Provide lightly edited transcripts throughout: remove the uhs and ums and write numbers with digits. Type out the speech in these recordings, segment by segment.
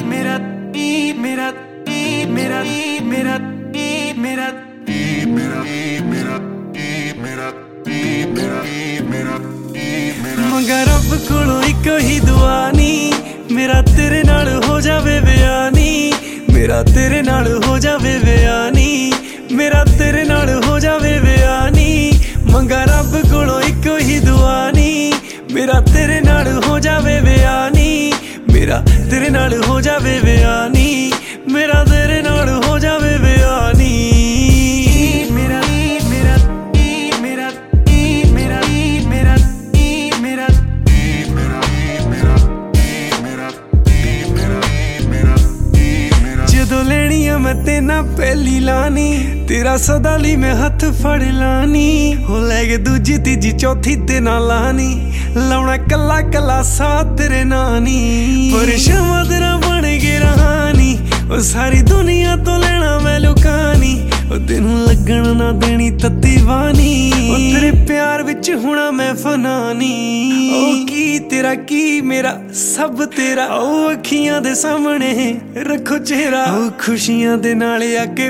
मेरा मेरा मेरा मेरा मेरा मंगा रब कोलों इक ही दुआ नी मेरा तेरे नाल हो जावे विआह नी मेरा तेरे नाल हो जावे विआह नी मेरा तेरे नाल हो जावे विआह नी मंगा रब कोलों इक ही दुआ नी मेरा तेरे नाल हो जावे विआह नी मेरा तेरे नाल हो जावे विआह नी मेरा तेरे नाल हो जावे विआह नी मेरा मेरा मेरा मेरा मेरा मेरा जदों लेनिया मैं तेना पहली लानी तेरा सदा ली मैं हथ फड़ लानी हो लैगे दूजी तीजी चौथी ते ना लानी लाउना कला कला सा तेरे नानी पर शमा तेरा बन के रहानी ओ सारी दुनिया तो लेना मैं लुकानी ओ तेनू लगन ना देनी तत्ती वानी ओ तेरे प्यार विच होना मैं फनानी ओ की तेरा की मेरा सब तेरा ओ अखियां दे सामने रखो चेहरा ओ खुशियां दे नाल आके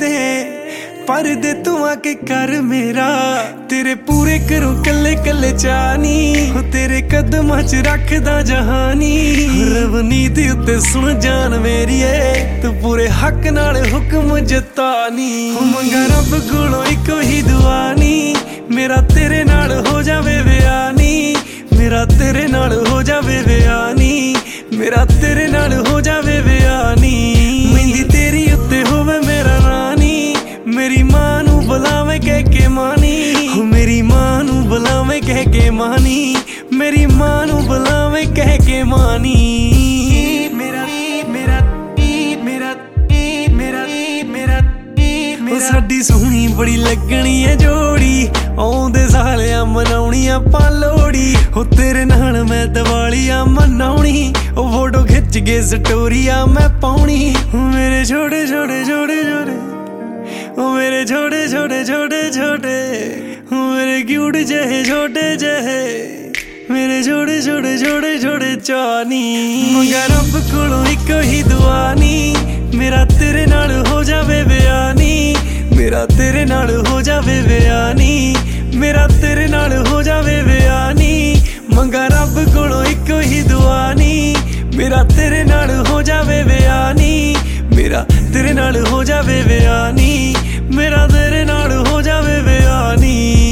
परदे तू आके कर मेरा तेरे पूरे करूं कल्ले कल्ले चानी हो तेरे कदमां च रखदा जहानी रब नीति उत्ते सुन जान मेरी तू पूरे हक नाल हुक्म जतानी हो मंगा रब कोलों इक ही दुआ नी मेरा तेरे नाल हो जावे विआह नी मेरा तेरे नाल हो जावे विआह नी मेरा तेरे नाल हो जावे विआह नी मेहंदी तेरी उत्ते होवे मेरा रानी मेरी मां नू बुलावे कह के मानी हो मेरी मां नू बुलावे कह के मानी मेरी मां नू बुलावे कह के मानी मेरा मेरा मेरा मेरा मेरा ओ साडी सोहनी बड़ी लगनी है जोड़ी आउंदे सालिया मनाउणी आपां लोहड़ी हो तेरे नाल मैं दिवालियां मनाउणी ओ फोटो खिच के स्टोरियां मैं पाउणी मेरे छोटे छोटे छोटे छोटे ओ मेरे छोटे छोटे छोटे छोटे ओ मेरे क्यूट जहे छोटे जहे मेरे छोटे छोटे छोटे छोटे चानी मंगा रब कोलों इक ही दुआ नी मेरा तेरे नाल हो जावे विआह नी मेरा तेरे नाल हो जावे विआह नी मेरा तेरे नाल हो जावे विआह नी मंगा रब कोलों इक ही दुआ नी मेरा तेरे नाल हो जावे विआह नी मेरा तेरे नाल हो जावे विआह नी मेरा तेरे नाल हो जावे विआह नी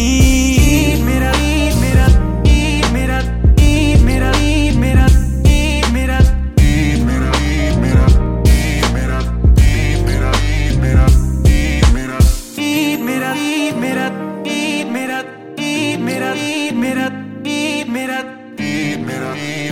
मेरा मेरा मेरा मेरा मेरा मेरा मेरा मेरा मेरा मेरा मेरा मेरा